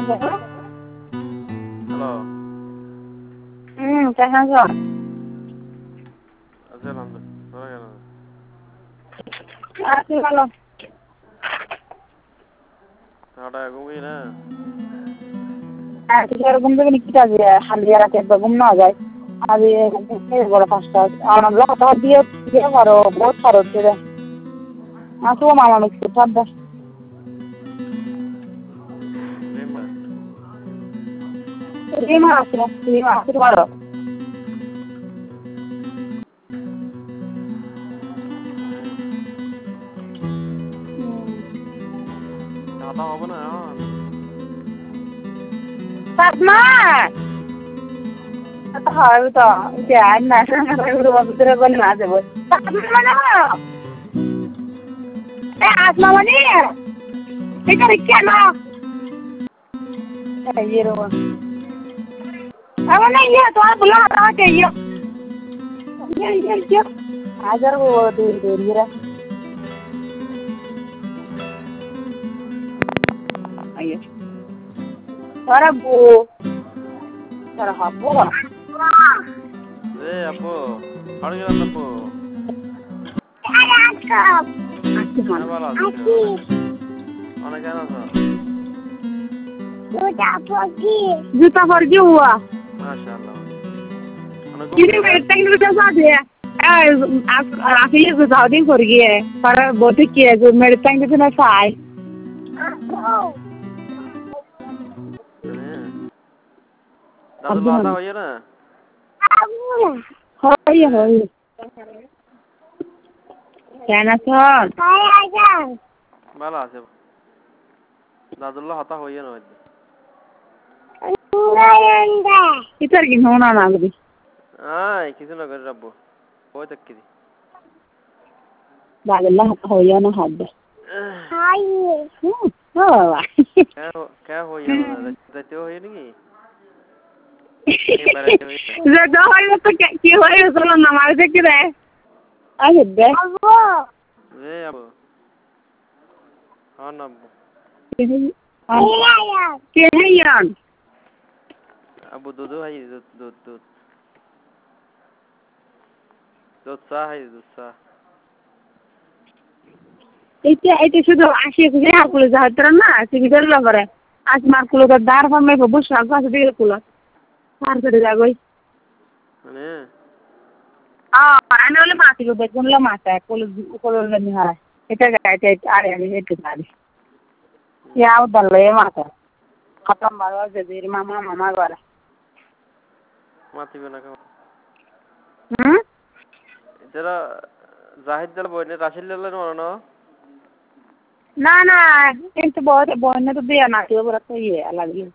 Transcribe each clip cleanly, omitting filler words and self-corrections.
Hello. কেমন আছো? আছি আলহামদুলিল্লাহ। তোরা কেমন আছিস? আছি ভালো। সারাটা ঘুমিয়ে না? ঘুম থেকে নিকিটা দিয়ে হালিয়া রাতে একবার ঘুম না যায় আর বড় পাঁচটা লতা দিয়ে দিয়ে পারো বহুত পারো ছেড়ে আসো মামা মিক্সি ঠান্ডা রিমা আছে পারো খাওয়া হবে না এখন? সাদমা হয় তো আর না ভিতরে বলে না যাবো আসমা মানে এটা কেন ये रो अब नहीं ये तो आप बुला रहा है ये हाजर वो दूर दूर ये रहा आइए सारा वो सारा हापो ए अपो हाड़ गया अपो मैं वाला अने क्या ना था जूता फर्जी हुआ माशाल्लाह ये मेरे तंग के साथ है आप ये बताओ दिन कर गया है पर बहुत किया जो मेरे तंग के ना साय दादू लाता हो ये ना होई क्या ना सर बाला से दादुल्ला हाता हो ये ना इधर की होना ना कभी हाँ किसी ना कर रब्बो कोई तक किसी दादुल्ला हाता हो या ना हाथ दे क्या हो ये ना रहते हो ये नहीं ज़्यादा हो तो क्या हो ये चलो नमाज़ देख के रहे आगे दे वे अब हाँ ना क्या है यार अब दूध है दूध सा है दूध सा itu sudah asyik saya kulo zahatran na sigidar la bare as mar kulo da dar fa me bush agwa se kulo har kade jagoi ne ana ole mati ko begun la mata kulo la ni hara eta ga eta are ani eta dali ya udalle mata khatam barwa je dir mama gara mati bena ka jara zahid dal boy ne rashid lalla no no ना ना इंत बहुत बोलने तो दिया ना क्यों बरत ये अलग ही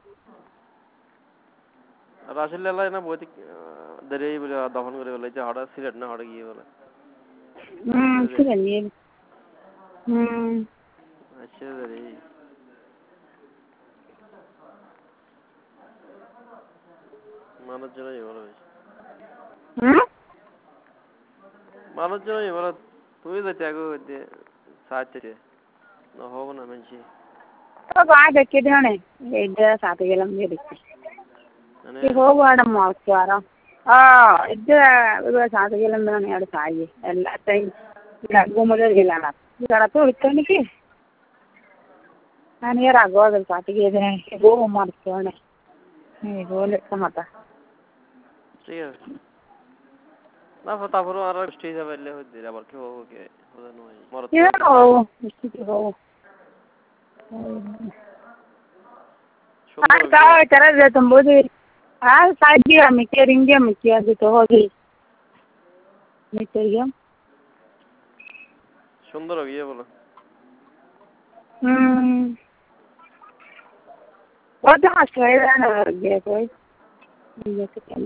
राशिद लल्ला ना बहुत दरे बोले दफन करे बोले जो हड़ा सिगरेट ना हड़ा ये बोले सिगरेट ये अच्छा दरे मानो चलो ये बोले मानो चलो ये बोले तू ही तो त्यागो दे साथ चले ना हो ना मंची तो बात है किधर ने इधर साथ गेलम ये देखते ये हो वाड़ा मार्चारा इधर साथ गेलम ना यार साये अल्लाह टाइम लागो मदर गेलाना जरा तो इतने की ನಾನು ಯಾರು ಆಗೋದಲ್ಲ ಪಾಟಿಗೆ ಇದೆ ಗೋ ಮಾಡ್ತೇವೆ ಗೋ ಲೆಕ್ಕ ಮಾತ ठीक है ना पता करो आरा स्टेज पे ले हो दे आबर के हो के होदा नो मर ये स्थिति हो हाँ का करा दे तुम बोले हाँ शायद भी हम क्या रिंगे हम क्या भी तो होगी नहीं चाहिए सुंदर हो गया बोलो बहुत अच्छा है ना ये कोई ये तो क्या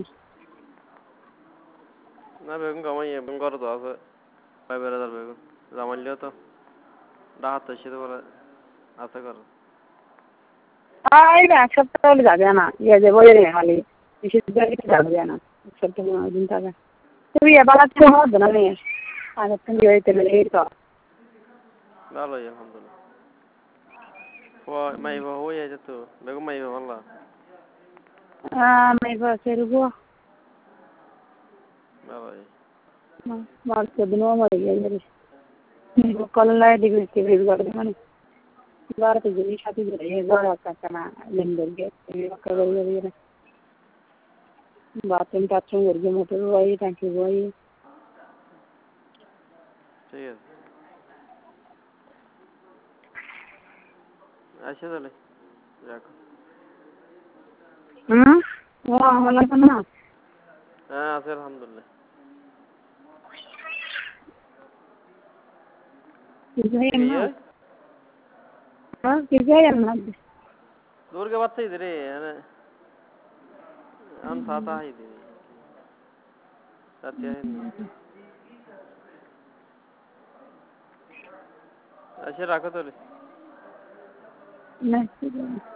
ना बेगम कमाई है बेगम करो तो आसे भाई बेरादर बेगम रामन लियो तो डाह तशीर बोले आसे करो हाँ ये ना सब तो ले जाते हैं ना ये जो बोले हैं वाली इसी तरह के जाते हैं ना सब तो ना दिन तक तो ये बात तो हो बना नहीं है आज तुम ये तो ले तो डालो ये अल्हम्दुलिल्लाह মাইবা হয়ে যেত বেগম মাইবা বললা may ba sergo ভালোই mal ke dino mari yari kolla digri ke garde mani bar te jini shati gare gara kana lenderge ka gari bathroom tathroom garge motor boy tanki boy ঠিক আছে আসে তাহলে রাখো wala kana হ্যাঁ আছে আলহামদুলিল্লাহ kizayna ये kizayna दूर के बात सही रे हम साथ आ ही दे सत्य है नहीं अच्छा रखो तो नहीं